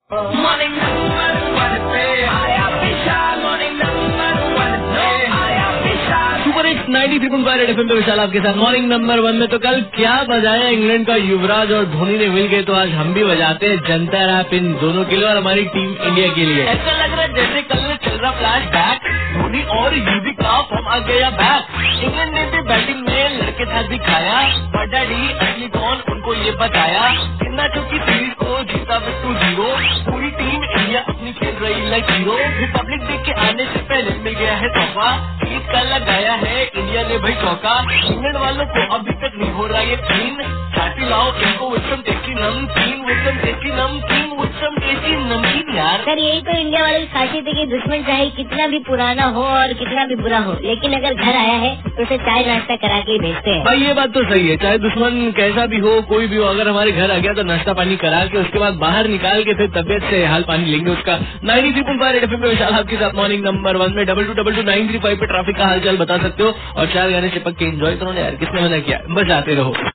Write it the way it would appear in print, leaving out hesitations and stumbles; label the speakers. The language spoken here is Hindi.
Speaker 1: मॉर्निंग नंबर वन पे आया विशाल, मॉर्निंग नंबर वन पे आया विशाल। सुपर हिट्स 93.5 एफएम पे विशाल आपके साथ मॉर्निंग नंबर वन में। तो कल क्या बजाया इंग्लैंड का युवराज और धोनी ने मिल गए, तो आज हम भी बजाते हैं जनता रैप इन दोनों के लिए और हमारी टीम इंडिया के लिए। ऐसा लग रहा है जैसे कल में चल रहा फ्लैश बैक, धोनी और यूवी का फॉर्म आ गया बैक। इंग्लैंड ने भी बैटिंग में लड़के साथ दिखाया, डैडी असली कौन उनको ये बताया। कितना चुकी सीरीज को जीता विद 2-0, पूरी टीम इंडिया अपनी खेल रही लाइक हीरो। रिपब्लिक डे के आने से पहले मिल गया है तोहफा, ईद का लगाया है इंडिया ने भाई चौका। इंग्लैंड वालों को अभी तक नहीं हो रहा ये क्लीन, चाटी लाओ इनको विक्रम टेस्टी नमकीन, विक्रम टेस्टी नमकीन, विक्रम टेस्टी नमकीन। यार
Speaker 2: सर यही तो इंडिया वालों की खासियत है कि दुश्मन चाहे कितना भी पुराना हो और कितना भी बुरा हो, लेकिन अगर घर आया है तो उसे चाय नाश्ता करा के ही भेजते हैं।
Speaker 1: भाई ये बात तो सही है, चाहे दुश्मन कैसा भी हो, कोई भी हो, अगर हमारे घर आ गया तो नाश्ता पानी करा के उसके बाद बाहर निकाल के फिर तबियत से हाल पानी लेंगे उसका। 93.5 एफएम पे विशाल आपके साथ मॉर्निंग नंबर वन में 22222935 पे ट्रैफिक का हालचाल बता सकते हो और 4 गाने चिपक के एंजॉय करो यार। किसने मना किया, बस आते रहो।